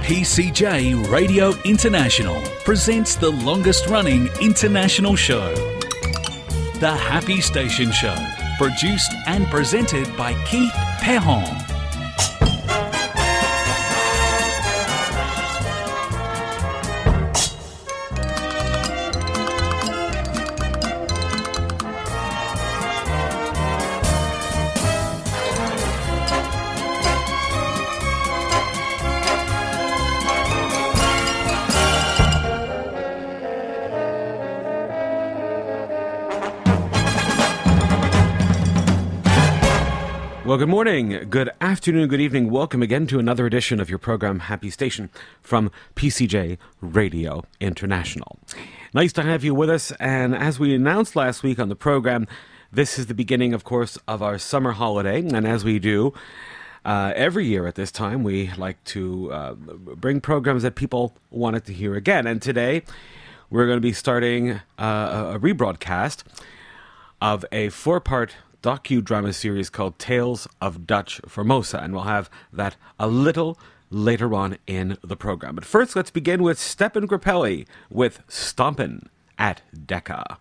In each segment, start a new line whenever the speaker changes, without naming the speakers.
PCJ Radio International presents the longest-running international show, The Happy Station Show, produced and presented by Keith Perron.
Well, good morning, good afternoon, good evening. Welcome again to another edition of your program, Happy Station, from PCJ Radio International. Nice to have you with us, and as we announced last week on the program, this is the beginning, of course, of our summer holiday, and as we do every year at this time, we like to bring programs that people wanted to hear again, and today we're going to be starting a rebroadcast of a four-part docudrama series called Tales of Dutch Formosa, and we'll have that a little later on in the program. But first, let's begin with Stephen Grappelli with Stompin' at Decca.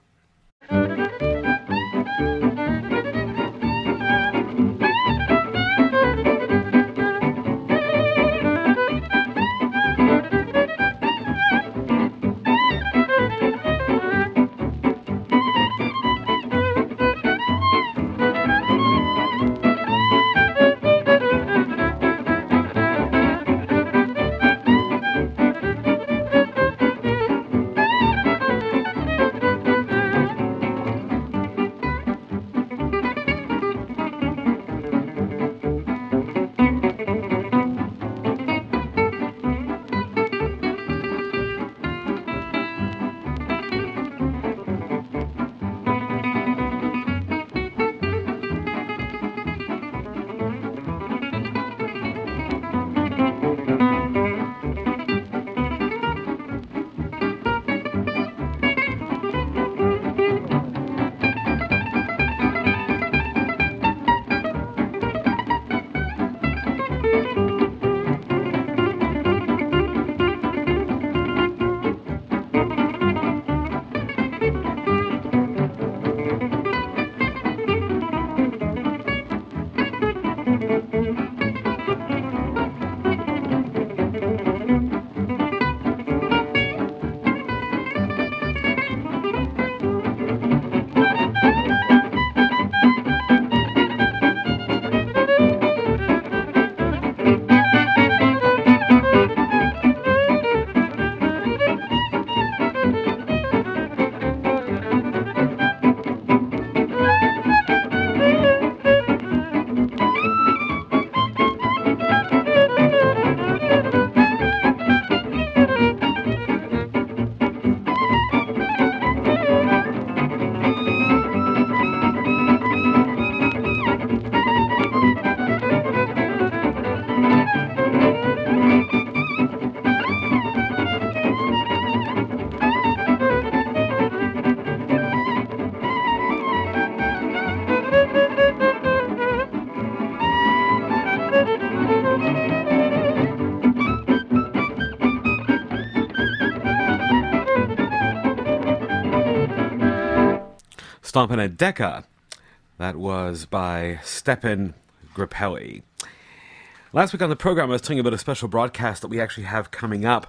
Stompin' at Decca. That was by Stephen Grappelli. Last week on the program, I was telling you about a special broadcast that we actually have coming up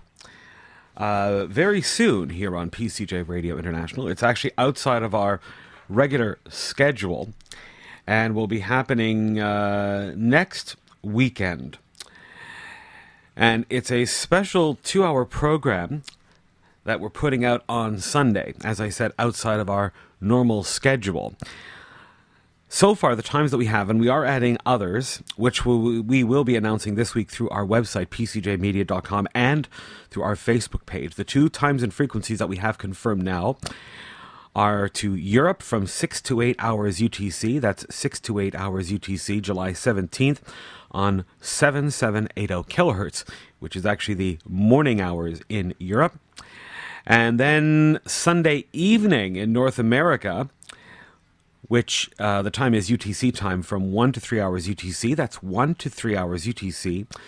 very soon here on PCJ Radio International. It's actually outside of our regular schedule and will be happening next weekend. And it's a special 2-hour program that we're putting out on Sunday, as I said, outside of our normal schedule. So far, the times that we have, and we are adding others, which we will be announcing this week through our website, pcjmedia.com, and through our Facebook page. The 2 times and frequencies that we have confirmed now are to Europe from 6 to 8 hours UTC. That's 6 to 8 hours UTC, July 17th, on 7780 kilohertz, which is actually the morning hours in Europe. And then Sunday evening in North America, which the time is UTC time from 1 to 3 hours UTC. That's 1 to 3 hours UTC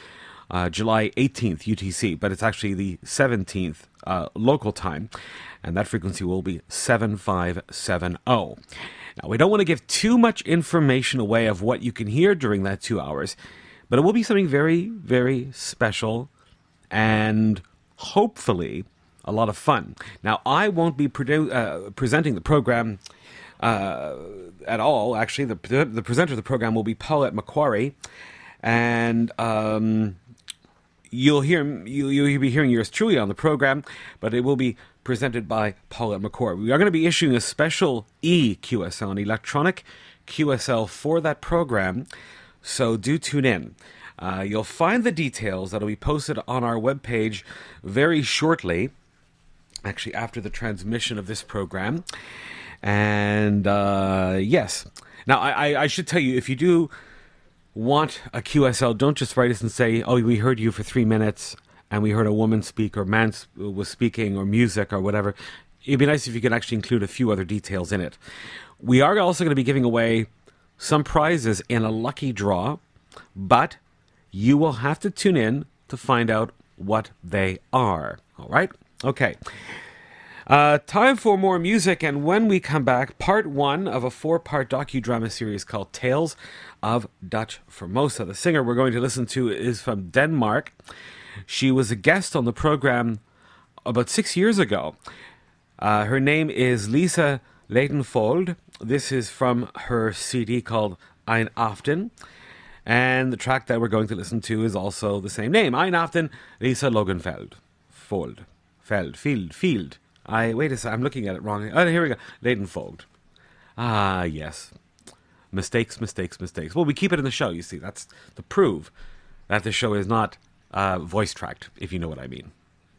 July 18th UTC, but it's actually the 17th local time, and that frequency will be 7570. Now, we don't want to give too much information away of what you can hear during that 2 hours, but it will be something very, very special and hopefully a lot of fun. Now, I won't be presenting the program at all. Actually, the presenter of the program will be Paulette Macquarie, and you'll be hearing yours truly on the program, but it will be presented by Paulette Macquarie. We are going to be issuing a special EQSL, an electronic QSL for that program, so do tune in. You'll find the details that will be posted on our webpage very shortly, actually after the transmission of this program. And yes. Now, I should tell you, if you do want a QSL, don't just write us and say, oh, we heard you for 3 minutes and we heard a woman speak or man was speaking or music or whatever. It'd be nice if you could actually include a few other details in it. We are also going to be giving away some prizes in a lucky draw, but you will have to tune in to find out what they are. All right? Okay. Time for more music, and when we come back, part 1 of a 4-part docudrama series called Tales of Dutch Formosa. The singer we're going to listen to is from Denmark. She was a guest on the program about 6 years ago. Her name is Lisa Leidenfold. This is from her CD called Ein Aften. And the track that we're going to listen to is also the same name. Ein Aften, Lisa Logenfeld. Field. Wait a second, I'm looking at it wrong. Oh, here we go. Leidenfold. Ah, yes. Mistakes. Well, we keep it in the show, you see. That's to prove that the show is not voice tracked, if you know what I mean.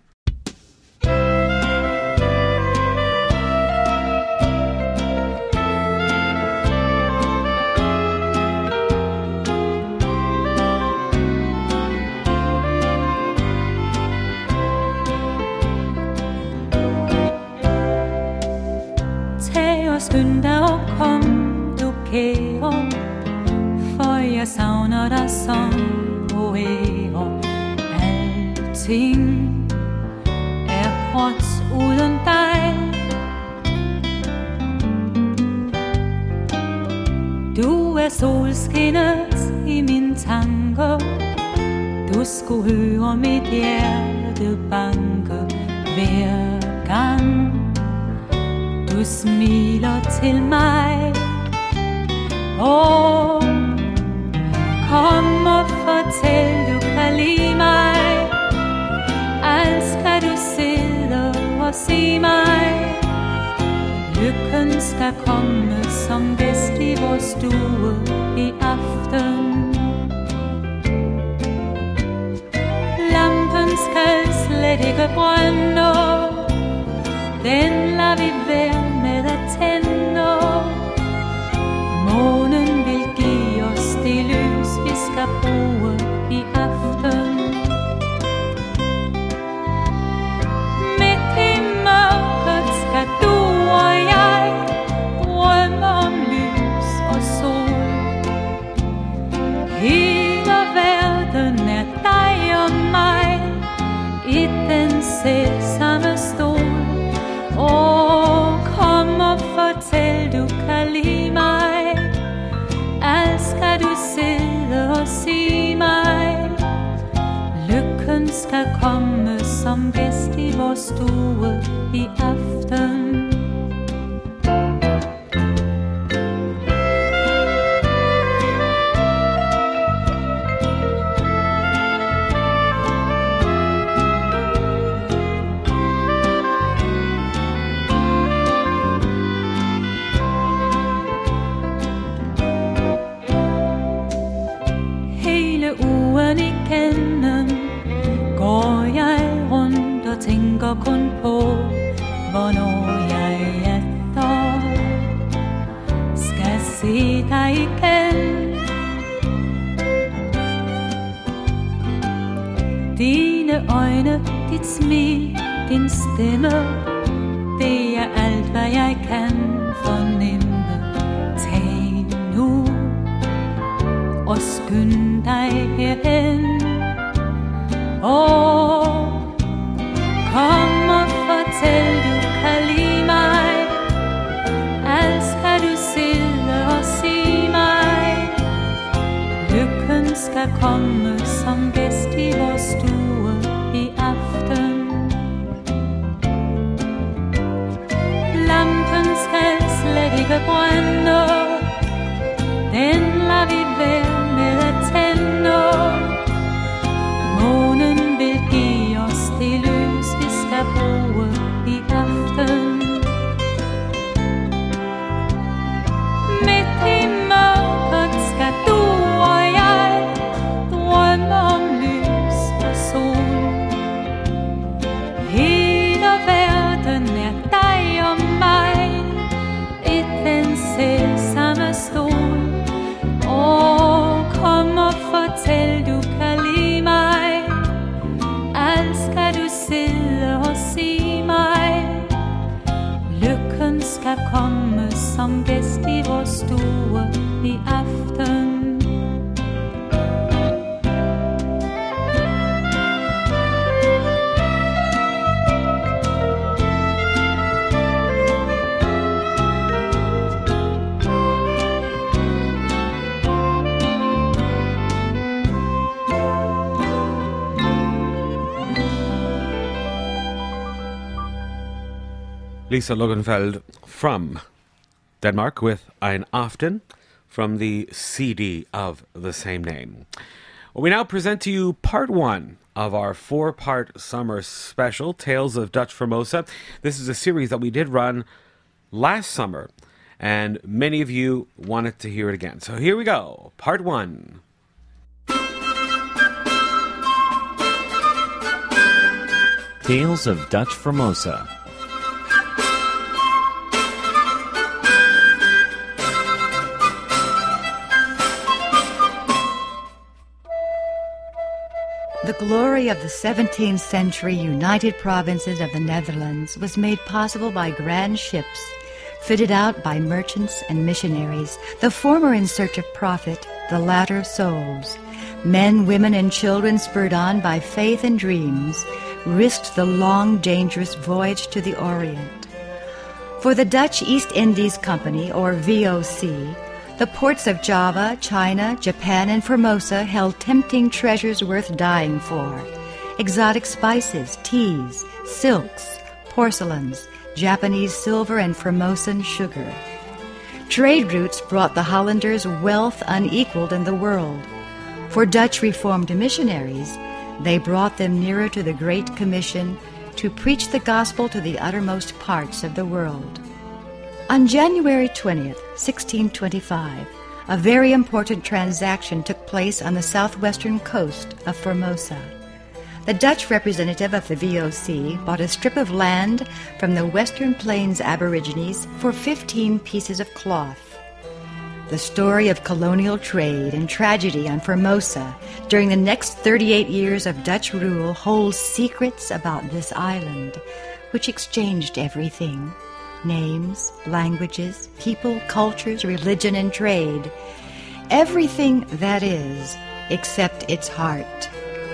Skynd dig og kom, du kære, for jeg savner dig som poære. Alting er gråt uden dig. Du er solskinnet i mine tanker. Du skulle høre mit hjerte banke hver gang du smiler til mig. Åh, kom og fortæl, du kan lide mig. Alt skal du sidde og sige mig. Lykken skal komme som gæst i vores stue i aften. Lampen skal slet ikke brænde. Den lader vi være med at tænde. Månen vil give os det lys, vi skal bruge i aften. Midt i mørket skal du og jeg drømme om lys og sol. Hele verden er dig og mig i den selvsamme stol. Åh, kom og fortæl, du kan lide mig. Alt skal du sidde og sige mig. Lykken skal komme som gæst i vores stue i aften. Tænker kun på, hvornår jeg efter skal se dig igen. Dine øjne, dit smil, din stemme, det er alt, hvad jeg kan fornemme. Tag nu og skynd dig herhen. Kom og fortæl, du kan lide mig. Alt skal du sidde og sige mig. Lykken skal komme som gæst i vores stue i aften. Lampen skal slet ikke brænde. Den lader vi være med at tænde. Månen vil give os det lys, vi skal bruge i aften. Midt i mørket skal du og jeg drømme om lys og sol. Hele verden er dig og mig, i den selvsamme stol. Kom og fortæl, du kan lide mig. Alt skal du sidde og sige mig. Lykken skal komme som gæst i vores stue i aften.
Lisa Logenfeld from Denmark with Ein Aften from the CD of the same name. Well, we now present to you part one of our 4-part summer special, Tales of Dutch Formosa. This is a series that we did run last summer, and many of you wanted to hear it again. So here we go, part one.
Tales of Dutch Formosa.
The glory of the 17th century United Provinces of the Netherlands was made possible by grand ships, fitted out by merchants and missionaries, the former in search of profit, the latter souls. Men, women, and children, spurred on by faith and dreams, risked the long, dangerous voyage to the Orient. For the Dutch East Indies Company, or VOC, the ports of Java, China, Japan, and Formosa held tempting treasures worth dying for. Exotic spices, teas, silks, porcelains, Japanese silver, and Formosan sugar. Trade routes brought the Hollanders wealth unequaled in the world. For Dutch Reformed missionaries, they brought them nearer to the Great Commission to preach the gospel to the uttermost parts of the world. On January 20th, 1625, a very important transaction took place on the southwestern coast of Formosa. The Dutch representative of the VOC bought a strip of land from the Western Plains Aborigines for 15 pieces of cloth. The story of colonial trade and tragedy on Formosa during the next 38 years of Dutch rule holds secrets about this island, which exchanged everything: names, languages, people, cultures, religion, and trade. Everything, that is, except its heart.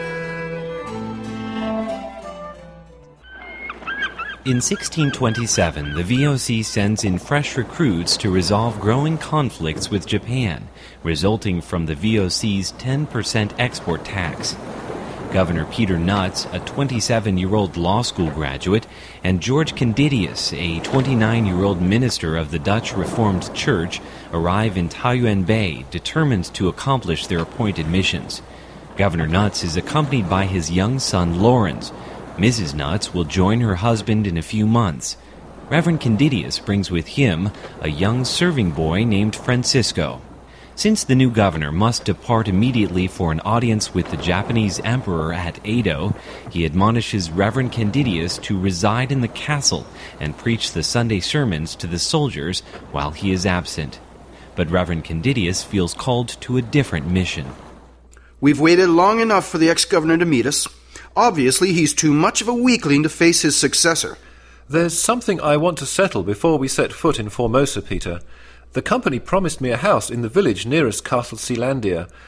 In 1627, the VOC sends in fresh recruits to resolve growing conflicts with Japan, resulting from the VOC's 10% export tax. Governor Peter Nuts, a 27-year-old law school graduate, and George Candidius, a 29-year-old minister of the Dutch Reformed Church, arrive in Taoyuan Bay, determined to accomplish their appointed missions. Governor Nuts is accompanied by his young son Lawrence. Mrs. Nuts will join her husband in a few months. Reverend Candidius brings with him a young serving boy named Francisco. Since the new governor must depart immediately for an audience with the Japanese emperor at Edo, he admonishes Reverend Candidius to reside in the castle and preach the Sunday sermons to the soldiers while he is absent. But Reverend Candidius feels called to a different mission.
We've waited long enough for the ex-governor to meet us. Obviously, he's too much of a weakling to face his successor.
There's something I want to settle before we set foot in Formosa, Peter. The company promised me a house in the village nearest Castle Sealandia.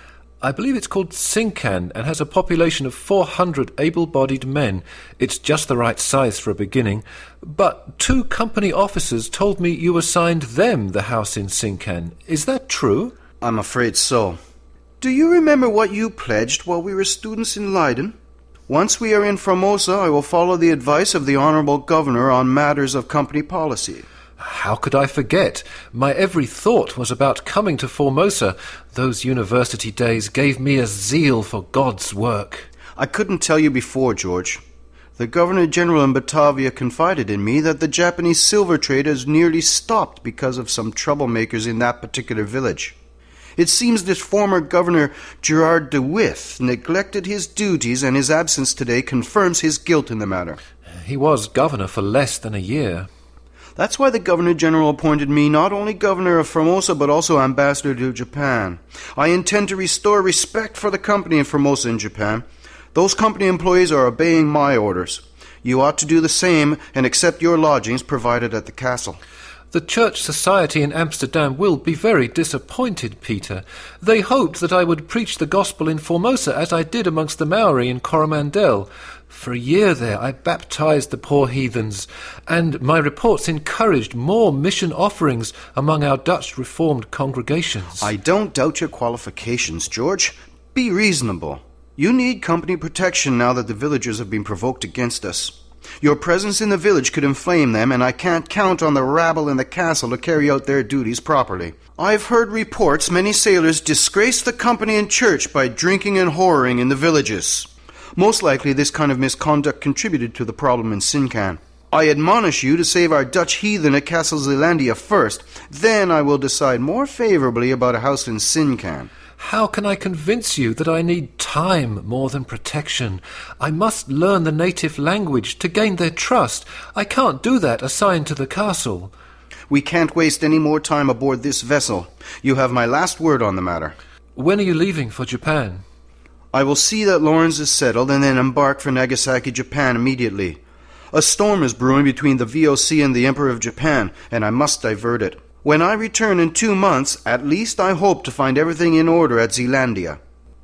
I believe it's called Sincan and has a population of 400 able-bodied men. It's just the right size for a beginning. But 2 company officers told me you assigned them the house in Sincan. Is that true?
I'm afraid so. Do you remember what you pledged while we were students in Leiden? Once we are in Formosa, I will follow the advice of the Honorable Governor on matters of company policy.
How could I forget? My every thought was about coming to Formosa. Those university days gave me a zeal for God's work.
I couldn't tell you before, George. The Governor-General in Batavia confided in me that the Japanese silver trade has nearly stopped because of some troublemakers in that particular village. It seems that former Governor Gerard de With neglected his duties, and his absence today confirms his guilt in the matter.
He was governor for less than a year.
That's why the Governor-General appointed me not only Governor of Formosa, but also Ambassador to Japan. I intend to restore respect for the company in Formosa and Japan. Those company employees are obeying my orders. You ought to do the same and accept your lodgings provided at the castle.
The Church Society in Amsterdam will be very disappointed, Peter. They hoped that I would preach the gospel in Formosa as I did amongst the Maori in Coromandel. For a year there I baptized the poor heathens, and my reports encouraged more mission offerings among our Dutch Reformed congregations.
I don't doubt your qualifications, George. Be reasonable. You need company protection now that the villagers have been provoked against us. Your presence in the village could inflame them, and I can't count on the rabble in the castle to carry out their duties properly. I've heard reports many sailors disgrace the company and church by drinking and whoring in the villages. Most likely this kind of misconduct contributed to the problem in Sincan. I admonish you to save our Dutch heathen at Castle Zeelandia first. Then I will decide more favorably about a house in Sincan.
How can I convince you that I need time more than protection? I must learn the native language to gain their trust. I can't do that assigned to the castle.
We can't waste any more time aboard this vessel. You have my last word on the matter.
When are you leaving for Japan?
I will see that Lawrence is settled and then embark for Nagasaki, Japan immediately. A storm is brewing between the VOC and the Emperor of Japan, and I must divert it. When I return in 2 months, at least I hope to find everything in order at Zeelandia.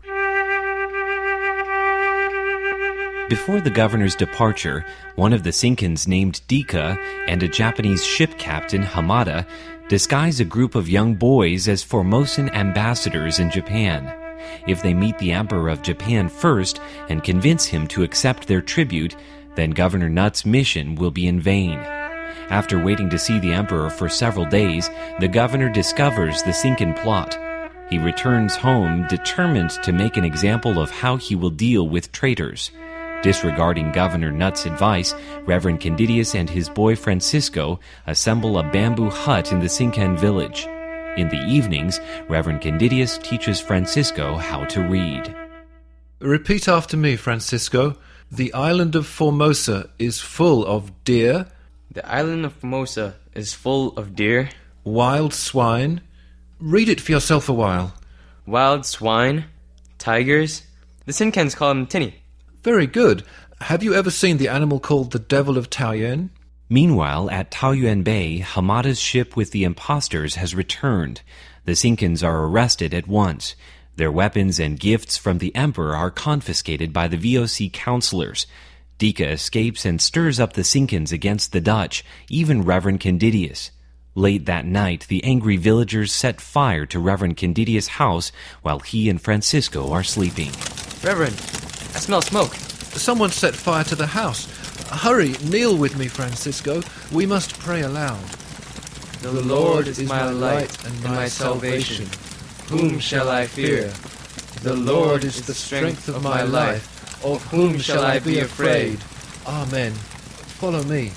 Before the governor's departure, one of the Sinkans named Dika and a Japanese ship captain, Hamada, disguise a group of young boys as Formosan ambassadors in Japan. If they meet the Emperor of Japan first and convince him to accept their tribute, then Governor Nutt's mission will be in vain. After waiting to see the Emperor for several days, the governor discovers the Sinkan plot. He returns home determined to make an example of how he will deal with traitors. Disregarding Governor Nutt's advice, Reverend Candidius and his boy Francisco assemble a bamboo hut in the Sinkan village. In the evenings, Reverend Candidius teaches Francisco how to read.
Repeat after me, Francisco. The island of Formosa is full of deer.
The island of Formosa is full of deer.
Wild swine. Read it for yourself a while.
Wild swine. Tigers. The Sinkans call them Tinny.
Very good. Have you ever seen the animal called the Devil of Taoyuan?
Meanwhile, at Taoyuan Bay, Hamada's ship with the impostors has returned. The Sinkans are arrested at once. Their weapons and gifts from the Emperor are confiscated by the VOC counselors. Dika escapes and stirs up the Sinkans against the Dutch, even Reverend Candidius. Late that night, the angry villagers set fire to Reverend Candidius' house while he and Francisco are sleeping.
Reverend, I smell smoke.
Someone set fire to the house. Hurry, kneel with me, Francisco. We must pray aloud.
The Lord is my light and my salvation. Whom shall I fear? The Lord is the strength of my life. Of whom shall I be afraid?
Amen. Follow me.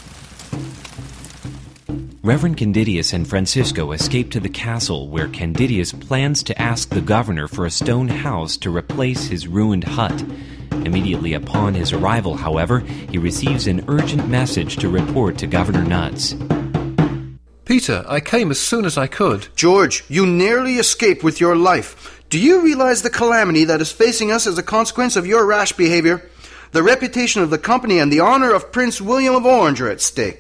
Reverend Candidius and Francisco escape to the castle where Candidius plans to ask the governor for a stone house to replace his ruined hut. Immediately upon his arrival, however, he receives an urgent message to report to Governor Nuts.
Peter, I came as soon as I could.
George, you nearly escaped with your life. Do you realize the calamity that is facing us as a consequence of your rash behavior? The reputation of the company and the honor of Prince William of Orange are at stake.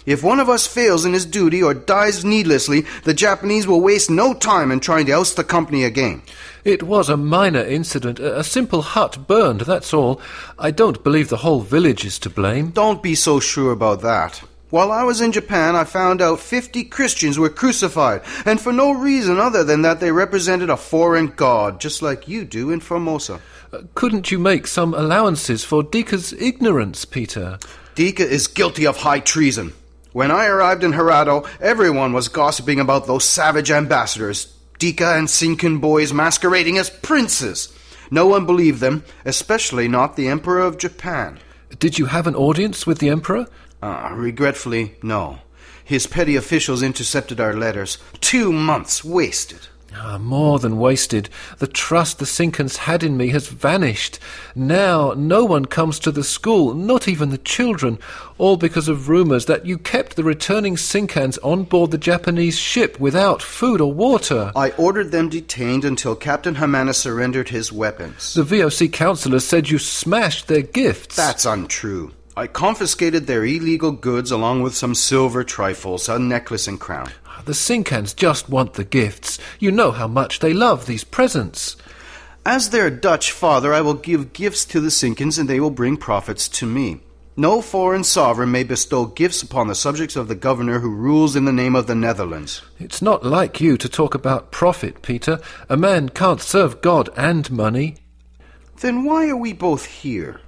If one of us fails in his duty or dies needlessly, the Japanese will waste no time in trying to oust the company again.
It was a minor incident, a simple hut burned, that's all. I don't believe the whole village is to blame.
Don't be so sure about that. While I was in Japan, I found out 50 Christians were crucified, and for no reason other than that they represented a foreign god, just like you do in Formosa.
Couldn't you make some allowances for Dika's ignorance, Peter?
Dika is guilty of high treason. When I arrived in Hirado, everyone was gossiping about those savage ambassadors, Dika and Shinken boys masquerading as princes. No one believed them, especially not the Emperor of Japan.
Did you have an audience with the Emperor?
Regretfully, no. His petty officials intercepted our letters. 2 months wasted.
More than wasted. The trust the Shinkens had in me has vanished. Now no one comes to the school, not even the children, all because of rumours that you kept the returning Shinkens on board the Japanese ship without food or water.
I ordered them detained until Captain Hamana surrendered his weapons.
The VOC councillors said you smashed their gifts.
That's untrue. I confiscated their illegal goods along with some silver trifles, a necklace and crown.
The Shinkens just want the gifts. You know how much they love these presents.
As their Dutch father, I will give gifts to the Shinkens and they will bring profits to me. No foreign sovereign may bestow gifts upon the subjects of the governor who rules in the name of the Netherlands.
It's not like you to talk about profit, Peter. A man can't serve God and money.
Then why are we both here?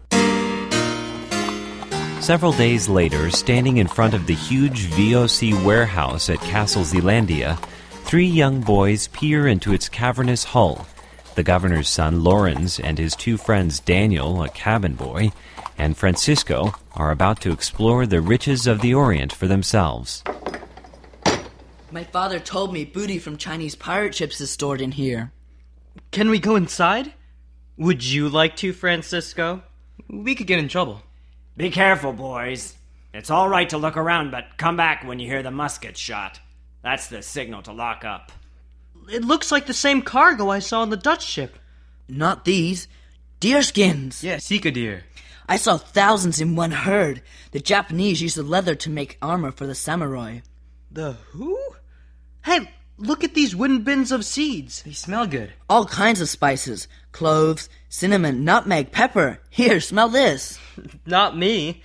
Several days later, standing in front of the huge VOC warehouse at Castle Zeelandia, 3 young boys peer into its cavernous hull. The governor's son, Lorenz, and his 2 friends, Daniel, a cabin boy, and Francisco, are about to explore the riches of the Orient for themselves.
My father told me booty from Chinese pirate ships is stored in here.
Can we go inside? Would you like to, Francisco? We could get in trouble.
Be careful, boys. It's all right to look around, but come back when you hear the musket shot. That's the signal to lock up.
It looks like the same cargo I saw on the Dutch ship.
Not these. Deerskins.
Yeah, Sika deer.
I saw thousands in one herd. The Japanese used the leather to make armor for the samurai.
The who? Hey, look at these wooden bins of seeds. They smell good.
All kinds of spices. Cloves, cinnamon, nutmeg, pepper. Here, smell this.
Not me.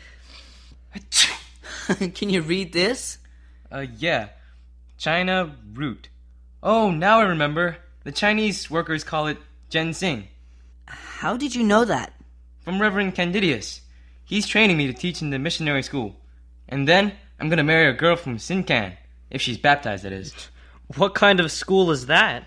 Can you read this?
Yeah. China root. Oh, now I remember. The Chinese workers call it ginseng.
How did you know that?
From Reverend Candidius. He's training me to teach in the missionary school. And then I'm gonna marry a girl from Sinkan. If she's baptized, that is. What kind of school is that?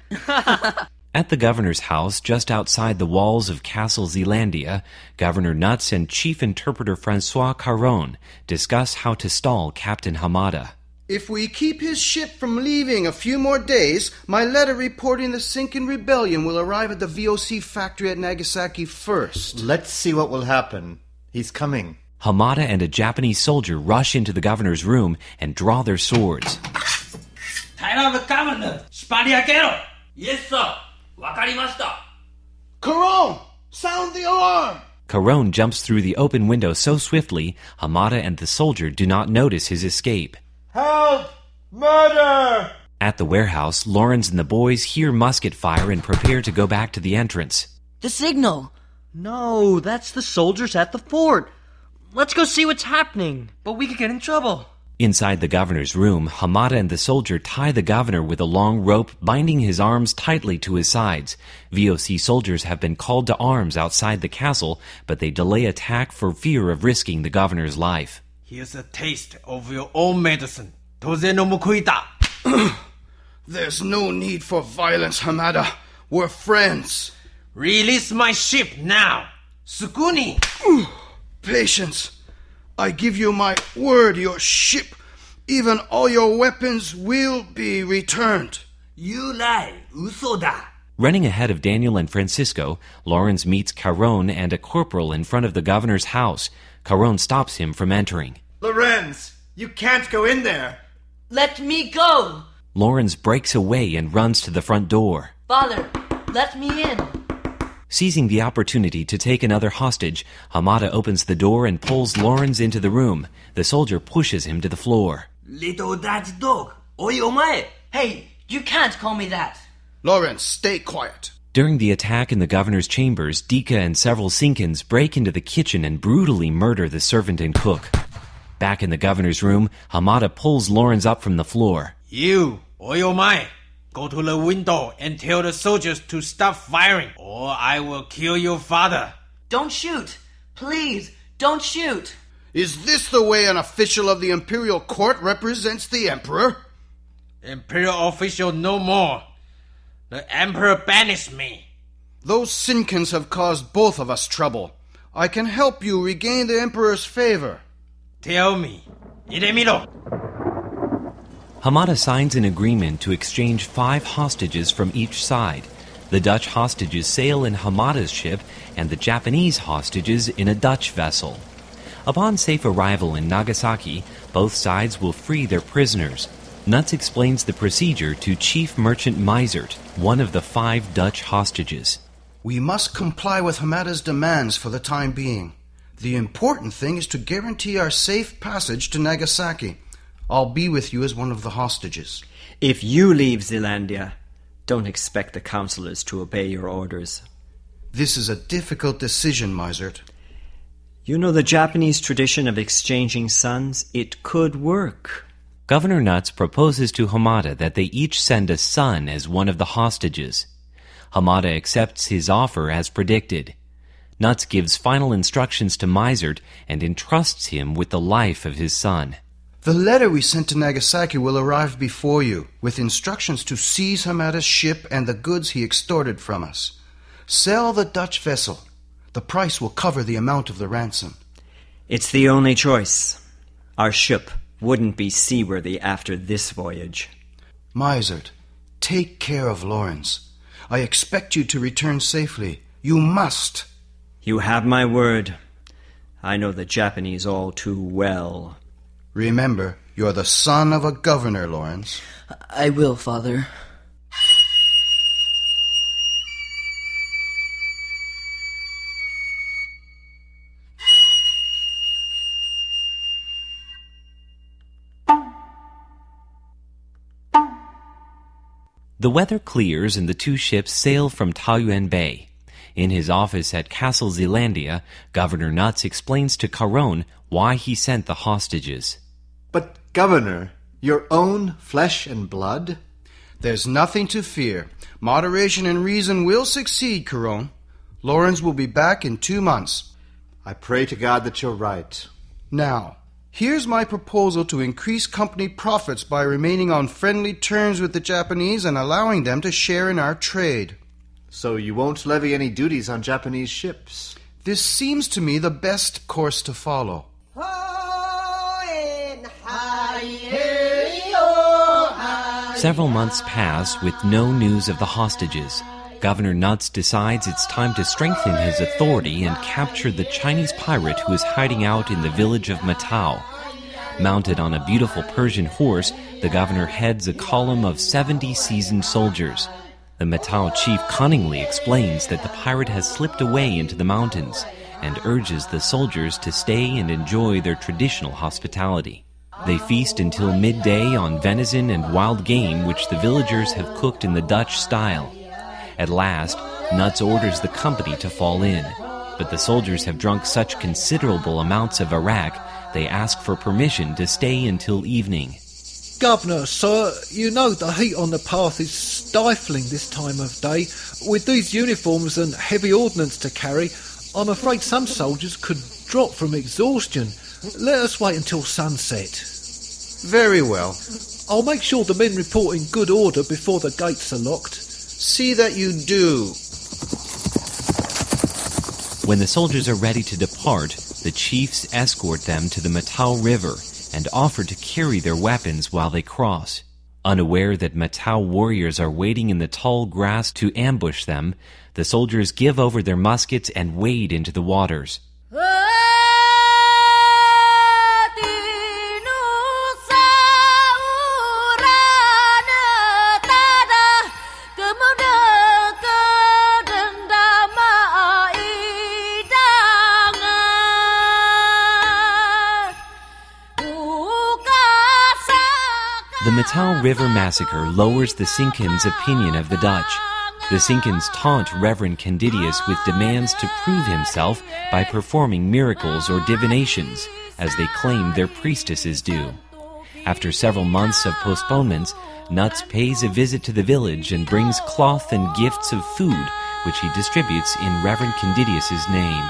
At the governor's house, just outside the walls of Castle Zeelandia, Governor Nuts and Chief Interpreter Francois Caron discuss how to stall Captain Hamada.
If we keep his ship from leaving a few more days, my letter reporting the Shinken rebellion will arrive at the VOC factory at Nagasaki first.
Let's see what will happen. He's coming.
Hamada and a Japanese soldier rush into the governor's room and draw their swords.
Tyler the governor! Spadiakero! Yes, sir! Wakarimashita!
Caron! Sound the alarm!
Caron jumps through the open window so swiftly, Hamada and the soldier do not notice his escape.
Help! Murder!
At the warehouse, Lorenz and the boys hear musket fire and prepare to go back to the entrance.
The signal!
No, that's the soldiers at the fort. Let's go see what's happening. But we could get in trouble.
Inside the governor's room, Hamada and the soldier tie the governor with a long rope, binding his arms tightly to his sides. VOC soldiers have been called to arms outside the castle, but they delay attack for fear of risking the governor's life.
Here's a taste of your own medicine. Toze no mukuita.
There's no need for violence, Hamada. We're friends.
Release my ship now. Sukuni.
Patience. I give you my word, your ship, even all your weapons will be returned.
You lie. Uso da.
Running ahead of Daniel and Francisco, Lorenz meets Caron and a corporal in front of the governor's house. Caron stops him from entering.
Lorenz, you can't go in there.
Let me go!
Lorenz breaks away and runs to the front door.
Father, let me in.
Seizing the opportunity to take another hostage, Hamada opens the door and pulls Lawrence into the room. The soldier pushes him to the floor.
Little dad's dog. Oi, omae. Hey, you can't call me that.
Lawrence, stay quiet.
During the attack in the governor's chambers, Dika and several Sinkans break into the kitchen and brutally murder the servant and cook. Back in the governor's room, Hamada pulls Lawrence up from the floor.
You, Oyomae, go to the window and tell the soldiers to stop firing, or I will kill your father.
Don't shoot. Please, don't shoot.
Is this the way an official of the imperial court represents the emperor?
Imperial official no more. The emperor banished me.
Those Sinkans have caused both of us trouble. I can help you regain the emperor's favor.
Tell me. Iremiro.
Hamada signs an agreement to exchange 5 hostages from each side. The Dutch hostages sail in Hamada's ship and the Japanese hostages in a Dutch vessel. Upon safe arrival in Nagasaki, both sides will free their prisoners. Nuts explains the procedure to Chief Merchant Meisert, one of the 5 Dutch hostages.
We must comply with Hamada's demands for the time being. The important thing is to guarantee our safe passage to Nagasaki. I'll be with you as one of the hostages.
If you leave Zealandia, don't expect the counselors to obey your orders.
This is a difficult decision, Meisert.
You know the Japanese tradition of exchanging sons? It could work.
Governor Nuts proposes to Hamada that they each send a son as one of the hostages. Hamada accepts his offer as predicted. Nuts gives final instructions to Meisert and entrusts him with the life of his son.
The letter we sent to Nagasaki will arrive before you, with instructions to seize Hamada's ship and the goods he extorted from us. Sell the Dutch vessel. The price will cover the amount of the ransom.
It's the only choice. Our ship wouldn't be seaworthy after this voyage.
Meisert, take care of Lawrence. I expect you to return safely. You must.
You have my word. I know the Japanese all too well.
Remember, you're the son of a governor, Lawrence.
I will, Father.
The weather clears and the 2 ships sail from Taoyuan Bay. In his office at Castle Zealandia, Governor Nuts explains to Caron why he sent the hostages.
But, Governor, your own flesh and blood?
There's nothing to fear. Moderation and reason will succeed, Caron. Lawrence will be back in 2 months.
I pray to God that you're right.
Now, here's my proposal to increase company profits by remaining on friendly terms with the Japanese and allowing them to share in our trade.
So you won't levy any duties on Japanese ships?
This seems to me the best course to follow.
Several months pass with no news of the hostages. Governor Nuts decides it's time to strengthen his authority and capture the Chinese pirate who is hiding out in the village of Matao. Mounted on a beautiful Persian horse, the governor heads a column of 70 seasoned soldiers. The Matao chief cunningly explains that the pirate has slipped away into the mountains and urges the soldiers to stay and enjoy their traditional hospitality. They feast until midday on venison and wild game which the villagers have cooked in the Dutch style. At last, Nuts orders the company to fall in, but the soldiers have drunk such considerable amounts of arrack, they ask for permission to stay until evening.
Governor, sir, you know the heat on the path is stifling this time of day. With these uniforms and heavy ordnance to carry, I'm afraid some soldiers could drop from exhaustion. Let us wait until sunset.
Very well.
I'll make sure the men report in good order before the gates are locked.
See that you do.
When the soldiers are ready to depart, the chiefs escort them to the Matao River and offer to carry their weapons while they cross. Unaware that Matao warriors are waiting in the tall grass to ambush them, the soldiers give over their muskets and wade into the waters. Natal River massacre lowers the Sinkans' opinion of the Dutch. The Sinkans taunt Reverend Candidius with demands to prove himself by performing miracles or divinations, as they claim their priestesses do. After several months of postponements, Nuts pays a visit to the village and brings cloth and gifts of food, which he distributes in Reverend Candidius's name.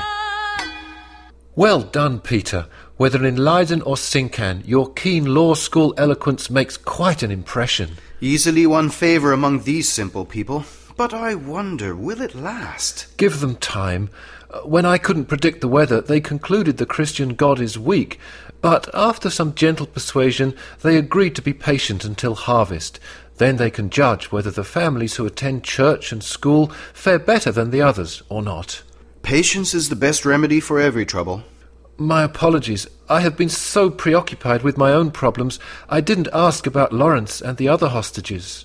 Well done, Peter. Whether in Leiden or Sinkan, your keen law school eloquence makes quite an impression.
Easily won favour among these simple people. But I wonder, will it last?
Give them time. When I couldn't predict the weather, they concluded the Christian God is weak. But after some gentle persuasion, they agreed to be patient until harvest. Then they can judge whether the families who attend church and school fare better than the others or not.
Patience is the best remedy for every trouble.
My apologies. I have been so preoccupied with my own problems, I didn't ask about Lawrence and the other hostages.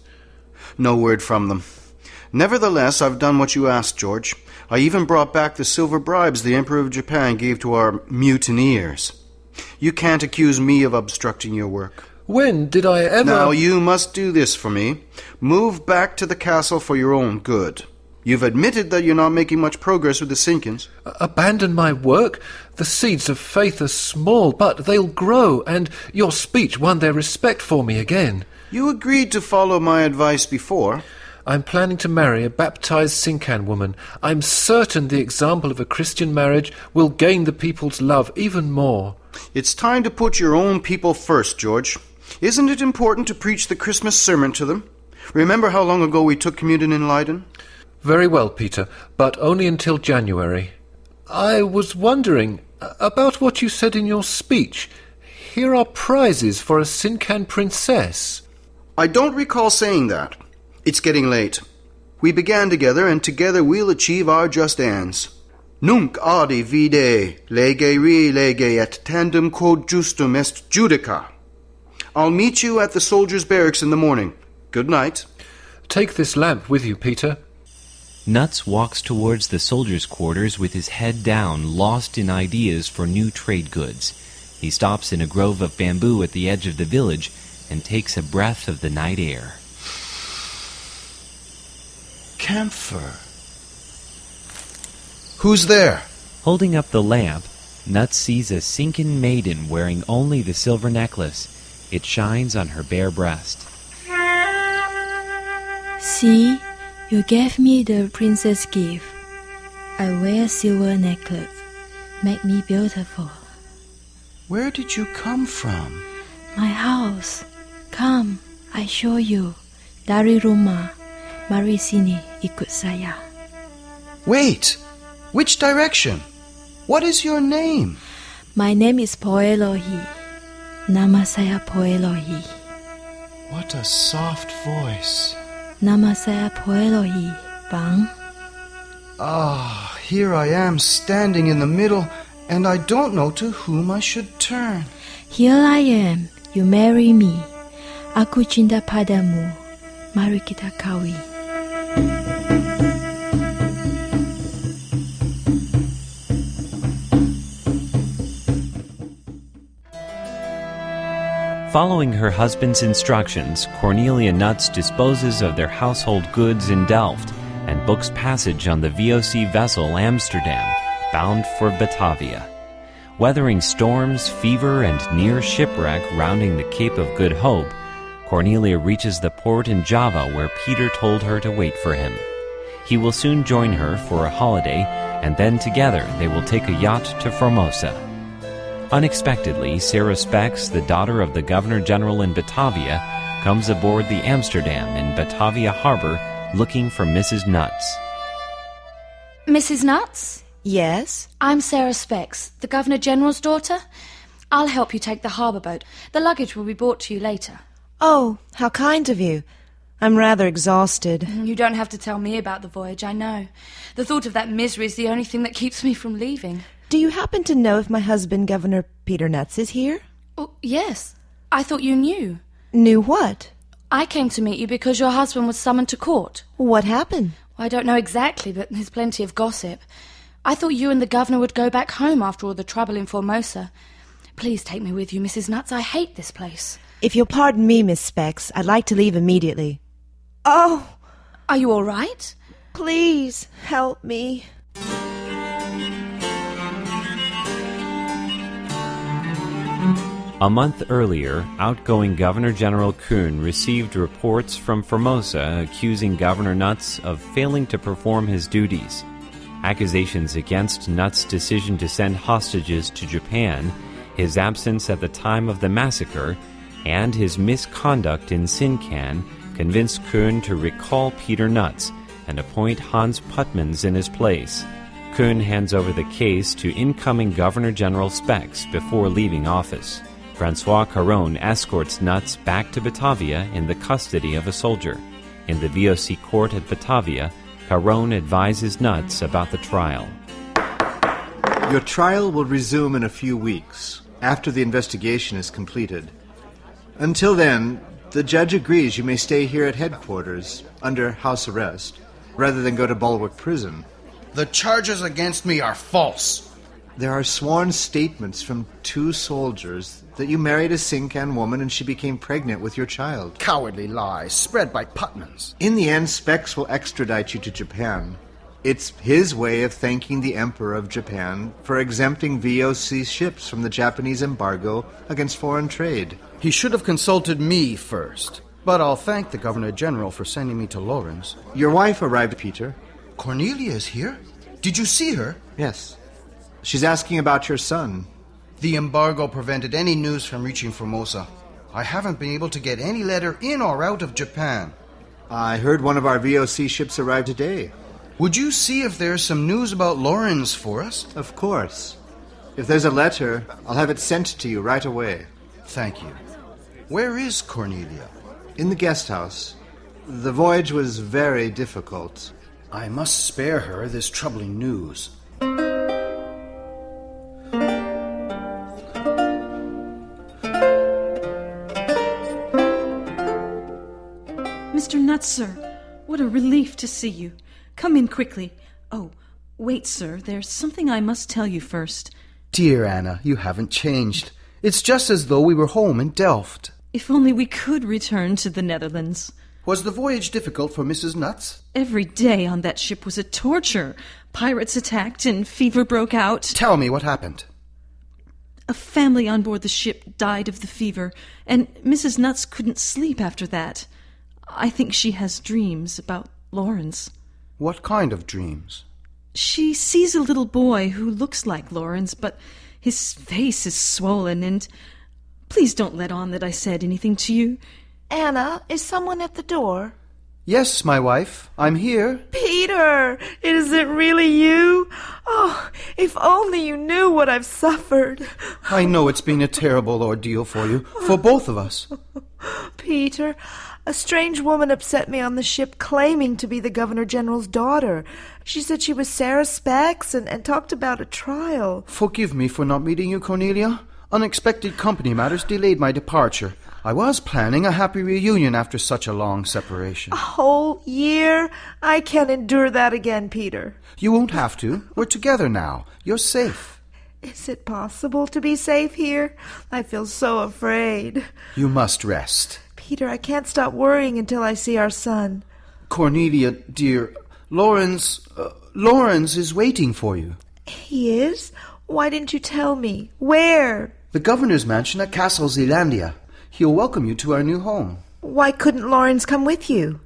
No word from them. Nevertheless, I've done what you asked, George. I even brought back the silver bribes the Emperor of Japan gave to our mutineers. You can't accuse me of obstructing your work.
When did I ever...
Now, you must do this for me. Move back to the castle for your own good. You've admitted that you're not making much progress with the Sinkans.
Abandon my work? The seeds of faith are small, but they'll grow, and your speech won their respect for me again.
You agreed to follow my advice before.
I'm planning to marry a baptized Sinkan woman. I'm certain the example of a Christian marriage will gain the people's love even more.
It's time to put your own people first, George. Isn't it important to preach the Christmas sermon to them? Remember how long ago we took communion in Leiden?
Very well, Peter, but only until January. I was wondering about what you said in your speech. Here are prizes for a Sinkan princess.
I don't recall saying that. It's getting late. We began together, and together we'll achieve our just ends. Nunc adi vide, lege re lege et tandem quod justum est judica. I'll meet you at the soldiers' barracks in the morning. Good night.
Take this lamp with you, Peter.
Nuts walks towards the soldiers' quarters with his head down, lost in ideas for new trade goods. He stops in a grove of bamboo at the edge of the village and takes a breath of the night air.
Camphor. Who's there?
Holding up the lamp, Nuts sees a Sinkan maiden wearing only the silver necklace. It shines on her bare breast.
See, you gave me the princess gift. I wear silver necklace. Make me beautiful.
Where did you come from?
My house. Come, I show you. Dari rumah. Mari sini ikut saya.
Wait! Which direction? What is your name?
My name is Poelohi. Nama saya Poelohi.
What a soft voice.
Nama saya Poelohi, Bang.
Ah, here I am standing in the middle, and I don't know to whom I should turn.
Here I am. You marry me. Aku cinta padamu. Mari kita kawin.
Following her husband's instructions, Cornelia Nuts disposes of their household goods in Delft and books passage on the VOC vessel Amsterdam, bound for Batavia. Weathering storms, fever, and near shipwreck rounding the Cape of Good Hope, Cornelia reaches the port in Java where Peter told her to wait for him. He will soon join her for a holiday, and then together they will take a yacht to Formosa. Unexpectedly, Sarah Spex, the daughter of the Governor-General in Batavia, comes aboard the Amsterdam in Batavia Harbor looking for Mrs. Nuts.
Mrs. Nuts?
Yes?
I'm Sarah Spex, the Governor-General's daughter. I'll help you take the harbour boat. The luggage will be brought to you later.
Oh, how kind of you. I'm rather exhausted.
You don't have to tell me about the voyage, I know. The thought of that misery is the only thing that keeps me from leaving.
Do you happen to know if my husband, Governor Peter Nuts, is here?
Oh, yes. I thought you knew.
Knew what?
I came to meet you because your husband was summoned to court.
What happened?
Well, I don't know exactly, but there's plenty of gossip. I thought you and the governor would go back home after all the trouble in Formosa. Please take me with you, Mrs. Nuts. I hate this place.
If you'll pardon me, Miss Specs, I'd like to leave immediately.
Oh! Are you all right?
Please, help me.
A month earlier, outgoing Governor General Kuhn received reports from Formosa accusing Governor Nuts of failing to perform his duties. Accusations against Nuts' decision to send hostages to Japan, his absence at the time of the massacre, and his misconduct in Sincan convinced Kuhn to recall Peter Nuts and appoint Hans Putmans in his place. Kuhn hands over the case to incoming Governor General Specs before leaving office. Francois Caron escorts Nuts back to Batavia in the custody of a soldier. In the VOC court at Batavia, Caron advises Nuts about the trial.
Your trial will resume in a few weeks, after the investigation is completed. Until then, the judge agrees you may stay here at headquarters, under house arrest, rather than go to Bulwark Prison.
The charges against me are false.
There are sworn statements from 2 soldiers that you married a Sincan woman and she became pregnant with your child.
Cowardly lies spread by Putmans.
In the end, Specs will extradite you to Japan. It's his way of thanking the Emperor of Japan for exempting VOC ships from the Japanese embargo against foreign trade.
He should have consulted me first. But I'll thank the Governor General for sending me to Lawrence.
Your wife arrived, Peter.
Cornelia is here? Did you see her?
Yes. She's asking about your son.
The embargo prevented any news from reaching Formosa. I haven't been able to get any letter in or out of Japan.
I heard one of our VOC ships arrived today.
Would you see if there's some news about Lawrence for us?
Of course. If there's a letter, I'll have it sent to you right away.
Thank you. Where is Cornelia?
In the guest house. The voyage was very difficult.
I must spare her this troubling news.
Mr. Nuts, sir, what a relief to see you. Come in quickly. Oh, wait, sir, there's something I must tell you first.
Dear Anna, you haven't changed. It's just as though we were home in Delft.
If only we could return to the Netherlands.
Was the voyage difficult for Mrs. Nuts?
Every day on that ship was a torture. Pirates attacked and fever broke out.
Tell me what happened.
A family on board the ship died of the fever, and Mrs. Nuts couldn't sleep after that. I think she has dreams about Lawrence.
What kind of dreams?
She sees a little boy who looks like Lawrence, but his face is swollen, and please don't let on that I said anything to you.
Anna, is someone at the door?
Yes, my wife. I'm here.
Peter, is it really you? Oh, if only you knew what I've suffered.
I know it's been a terrible ordeal for you, for both of us.
Peter, a strange woman upset me on the ship claiming to be the Governor General's daughter. She said she was Sarah Specs and talked about a trial.
Forgive me for not meeting you, Cornelia. Unexpected company matters delayed my departure. I was planning a happy reunion after such a long separation.
A whole year? I can't endure that again, Peter.
You won't have to. We're together now. You're safe.
Is it possible to be safe here? I feel so afraid.
You must rest.
Peter, I can't stop worrying until I see our son.
Cornelia, dear, Lawrence is waiting for you.
He is? Why didn't you tell me? Where?
The governor's mansion at Castle Zeelandia. He'll welcome you to our new home.
Why couldn't Lawrence come with you?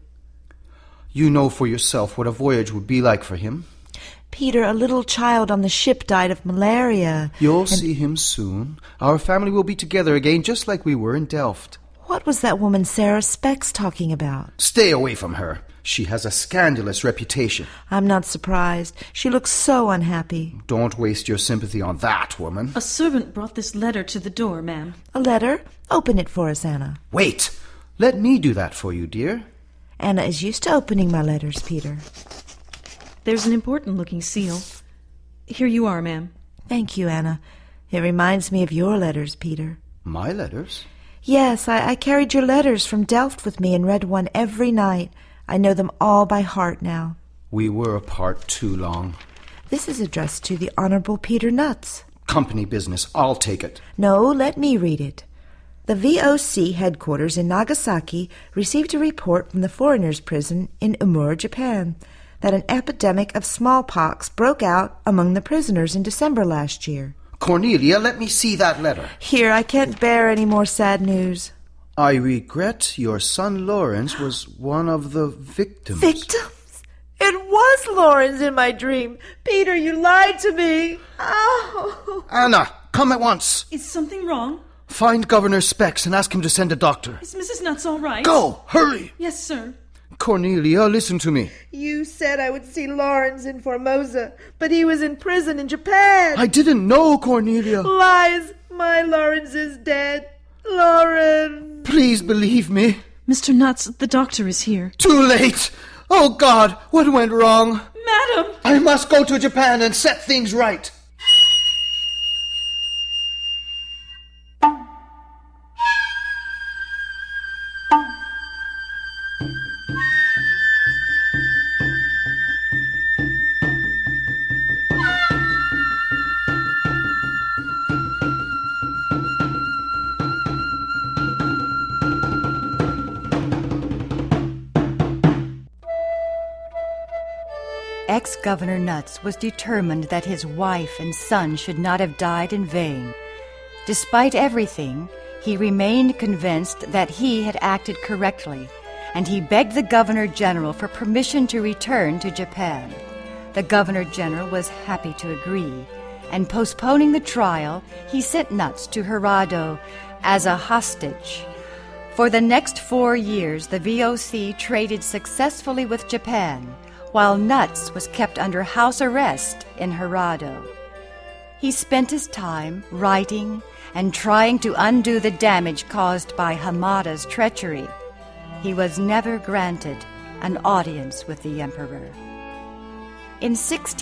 You know for yourself what a voyage would be like for him.
Peter, a little child on the ship died of malaria.
You'll see him soon. Our family will be together again just like we were in Delft.
What was that woman Sarah Specs talking about?
Stay away from her. She has a scandalous reputation.
I'm not surprised. She looks so unhappy.
Don't waste your sympathy on that woman.
A servant brought this letter to the door, ma'am.
A letter? Open it for us, Anna.
Wait. Let me do that for you, dear.
Anna is used to opening my letters, Peter.
There's an important-looking seal. Here you are, ma'am.
Thank you, Anna. It reminds me of your letters, Peter.
My letters?
Yes, I carried your letters from Delft with me and read one every night. I know them all by heart now.
We were apart too long.
This is addressed to the Honorable Peter Nuts.
Company business. I'll take it.
No, let me read it. The VOC headquarters in Nagasaki received a report from the foreigners' prison in Umura, Japan, that an epidemic of smallpox broke out among the prisoners in December last year.
Cornelia, let me see that letter.
Here, I can't bear any more sad news.
I regret your son Lawrence was one of the victims.
Victims? It was Lawrence in my dream. Peter, you lied to me. Oh.
Anna, come at once.
Is something wrong?
Find Governor Specs and ask him to send a doctor.
Is Mrs. Nuts all right?
Go! Hurry!
Yes, sir.
Cornelia, listen to me.
You said I would see Lawrence in Formosa, but he was in prison in Japan.
I didn't know, Cornelia.
Lies. My Lawrence is dead. Lawrence.
Please believe me.
Mr. Nuts, the doctor is here.
Too late. Oh, God, what went wrong?
Madam!
I must go to Japan and set things right.
Ex-Governor Nuts was determined that his wife and son should not have died in vain. Despite everything, he remained convinced that he had acted correctly, and he begged the Governor-General for permission to return to Japan. The Governor-General was happy to agree, and postponing the trial, he sent Nuts to Hirado as a hostage. For the next 4 years, the VOC traded successfully with Japan, while Nuts was kept under house arrest in Hirado. He spent his time writing and trying to undo the damage caused by Hamada's treachery. He was never granted an audience with the emperor. In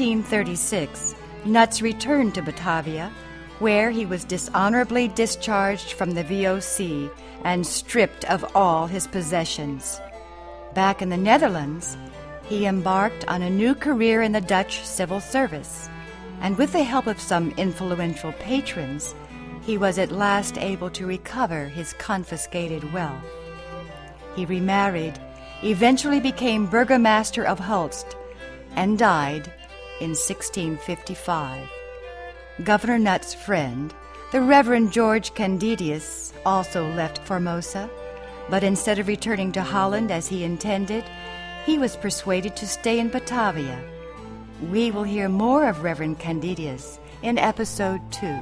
1636, Nuts returned to Batavia, where he was dishonorably discharged from the VOC and stripped of all his possessions. Back in the Netherlands, he embarked on a new career in the Dutch civil service, and with the help of some influential patrons, he was at last able to recover his confiscated wealth. He remarried, eventually became burgomaster of Hulst, and died in 1655. Governor Nuts' friend, the Reverend George Candidius, also left Formosa, but instead of returning to Holland as he intended, he was persuaded to stay in Batavia. We will hear more of Reverend Candidius in Episode 2.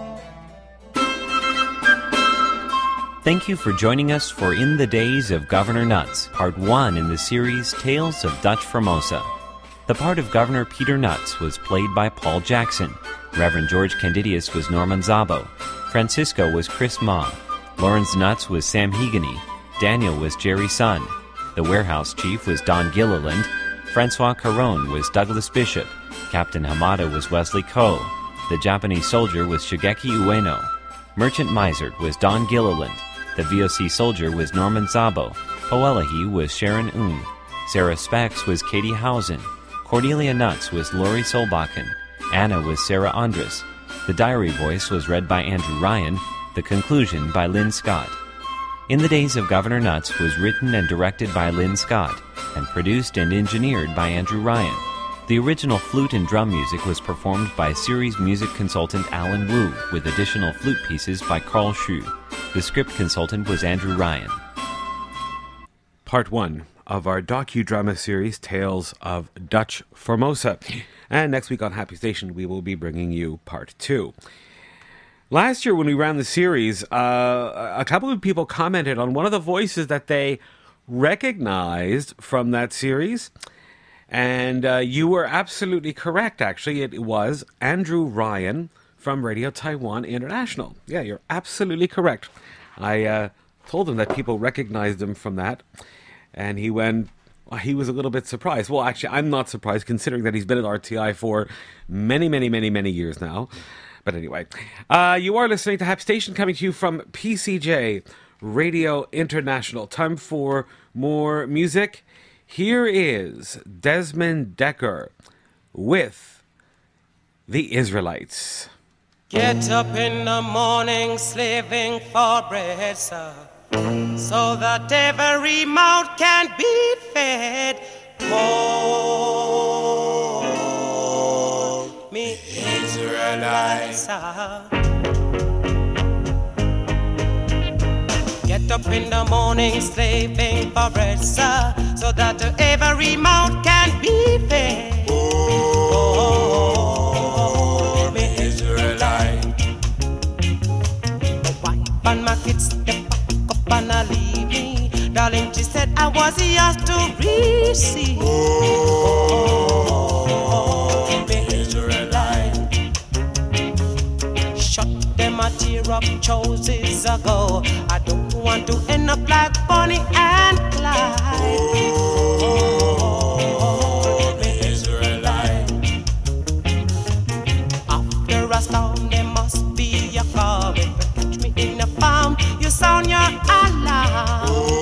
Thank you for joining us for In the Days of Governor Nuts, Part 1 in the series Tales of Dutch Formosa. The part of Governor Peter Nuts was played by Paul Jackson. Reverend George Candidius was Norman Szabo. Francisco was Chris Ma. Lawrence Nuts was Sam Heagany. Daniel was Jerry Sun. The warehouse chief was Don Gilliland. Francois Caron was Douglas Bishop. Captain Hamada was Wesley Coe. The Japanese soldier was Shigeki Ueno. Merchant Mizard was Don Gilliland. The VOC soldier was Norman Szabo. Poelahi was Sharon Un. Sarah Specs was Katie Housen. Cordelia Nuts was Lori Solbakken. Anna was Sarah Andres. The diary voice was read by Andrew Ryan. The conclusion by Lynn Scott. In the Days of Governor Nuts was written and directed by Lynn Scott and produced and engineered by Andrew Ryan. The original flute and drum music was performed by series music consultant Alan Wu, with additional flute pieces by Carl Shu. The script consultant was Andrew Ryan.
Part 1 of our docudrama series, Tales of Dutch Formosa. And next week on Happy Station, we will be bringing you Part 2. Last year when we ran the series, a couple of people commented on one of the voices that they recognized from that series. And you were absolutely correct, actually. It was Andrew Ryan from Radio Taiwan International. Yeah, you're absolutely correct. I told him that people recognized him from that. And he was a little bit surprised. Well, actually, I'm not surprised, considering that he's been at RTI for many, many, many, many years now. But anyway, you are listening to Happy Station, coming to you from PCJ Radio International. Time for more music. Here is Desmond Dekker with The Israelites.
Get up in the morning, slaving for bread, sir, so that every mouth can be fed. Call me Israelites, sir. Get up in the morning, slaving for bread, sir, so that every mouth can be fed. Oh, me Israelite. The wife and my kids, they pack up and I leave me. Darling, she said I was yours to receive. Oh, me Israelite. Shut them a tear up choices ago. I don't want to end up like Bonnie and Clyde. Oh, me Israelite. After a storm, there must be a calm. If you catch me in a farm, you sound your alarm.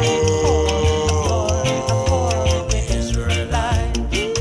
Oh, me Israelite.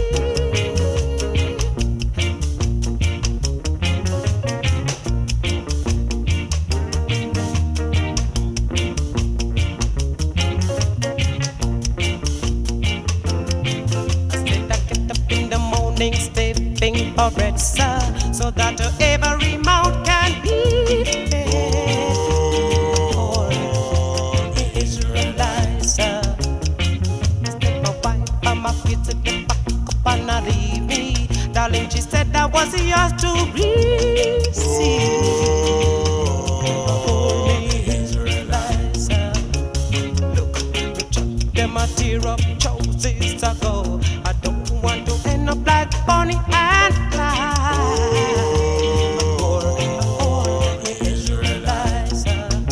Stepping for bread, sir, so that every mouth can be fed. Oh, the Israelites, sir. Step my wife and my kids at the back up and not leave me. Darling, she said I was yours to receive. Oh, the Israelites, sir. Look, them a tear up choices ago. I don't want to end up like Bonnie and Clyde. Oh, the Israelites.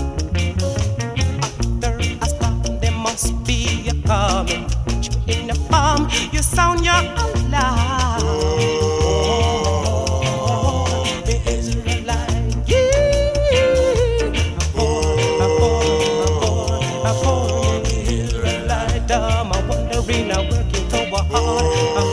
After a storm, there must be a calm. Catch me in the palm, you sound your alarm. Oh, the Israelites. Yeah. Oh, the Israelites. I'm wondering, I'm working so hard.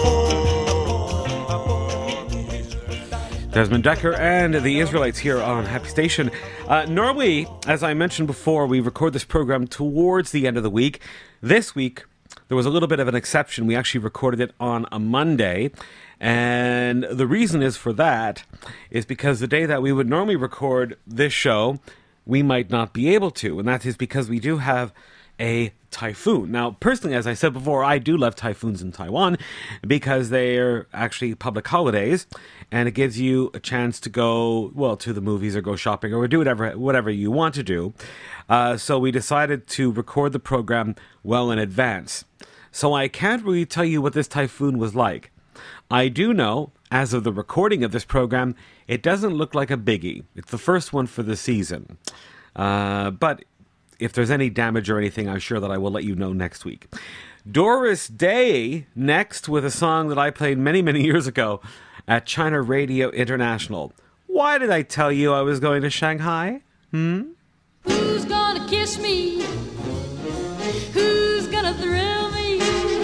Desmond Dekker and the Israelites here on Happy Station. Normally, as I mentioned before, we record this program towards the end of the week. This week, there was a little bit of an exception. We actually recorded it on a Monday. And the reason is for that is because the day that we would normally record this show, we might not be able to. And that is because we do have a typhoon. Now, personally, as I said before, I do love typhoons in Taiwan because they are actually public holidays, and it gives you a chance to go, well, to the movies or go shopping or do whatever you want to do. So we decided to record the program well in advance. So I can't really tell you what this typhoon was like. I do know, as of the recording of this program, it doesn't look like a biggie. It's the first one for the season. But if there's any damage or anything, I'm sure that I will let you know next week. Doris Day next with a song that I played many, many years ago at China Radio International. Why did I tell you I was going to Shanghai?
Who's gonna kiss me? Who's gonna thrill me?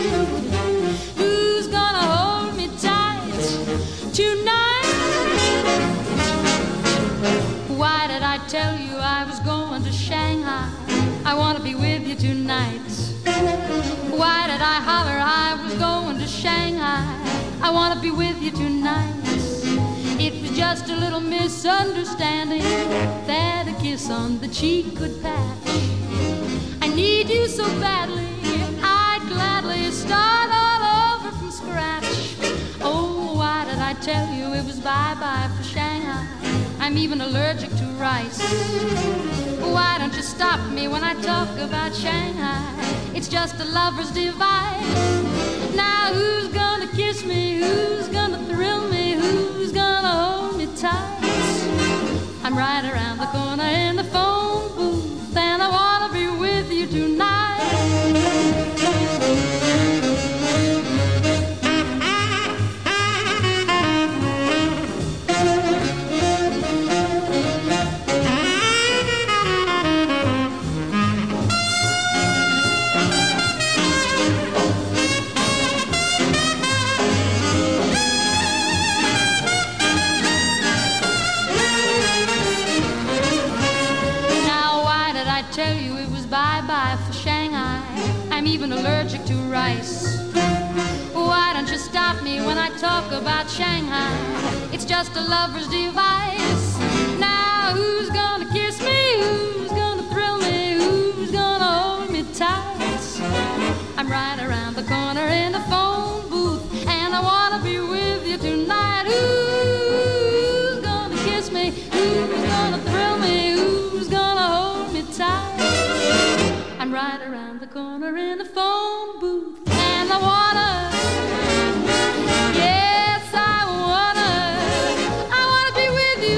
Who's gonna hold me tight tonight? Why did I tell you I was going to Shanghai? I want to be with you tonight. Why did I holler I was going to Shanghai? I want to be with you tonight. It was just a little misunderstanding that a kiss on the cheek could patch. I need you so badly, I'd gladly start all over from scratch. Oh, why did I tell you it was bye-bye for Shanghai? I'm even allergic to rice. Why don't you stop me when I talk about Shanghai? It's just a lover's device. Now who's gonna kiss me? Who's gonna thrill me? Who's gonna hold me tight? I'm right around the corner in the phone booth, and I wanna be with you tonight.
I'm even allergic to rice. Why don't you stop me when I talk about Shanghai? It's just a lover's device. Now who's gonna kiss me? Who's gonna thrill me? Who's gonna hold me tight? I'm right around the corner in the phone booth, and I wanna be with you tonight. Who's gonna kiss me? Who's gonna thrill me? Who's gonna hold me tight? I'm right around the corner in the phone booth, and I wanna, yes, I wanna be with you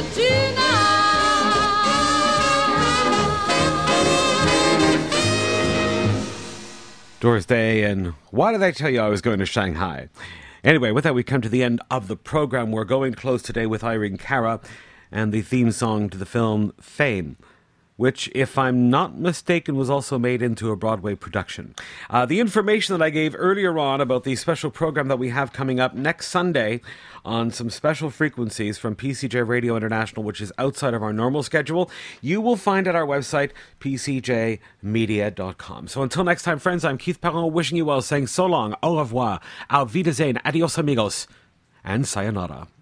tonight.
Doris Day, and why did I tell you I was going to Shanghai? Anyway, with that, we come to the end of the program. We're going close today with Irene Cara and the theme song to the film Fame, which, if I'm not mistaken, was also made into a Broadway production. The information that I gave earlier on about the special program that we have coming up next Sunday on some special frequencies from PCJ Radio International, which is outside of our normal schedule, you will find at our website, pcjmedia.com. So until next time, friends, I'm Keith Perron, wishing you well, saying so long, au revoir, auf Wiedersehen, adios amigos, and sayonara.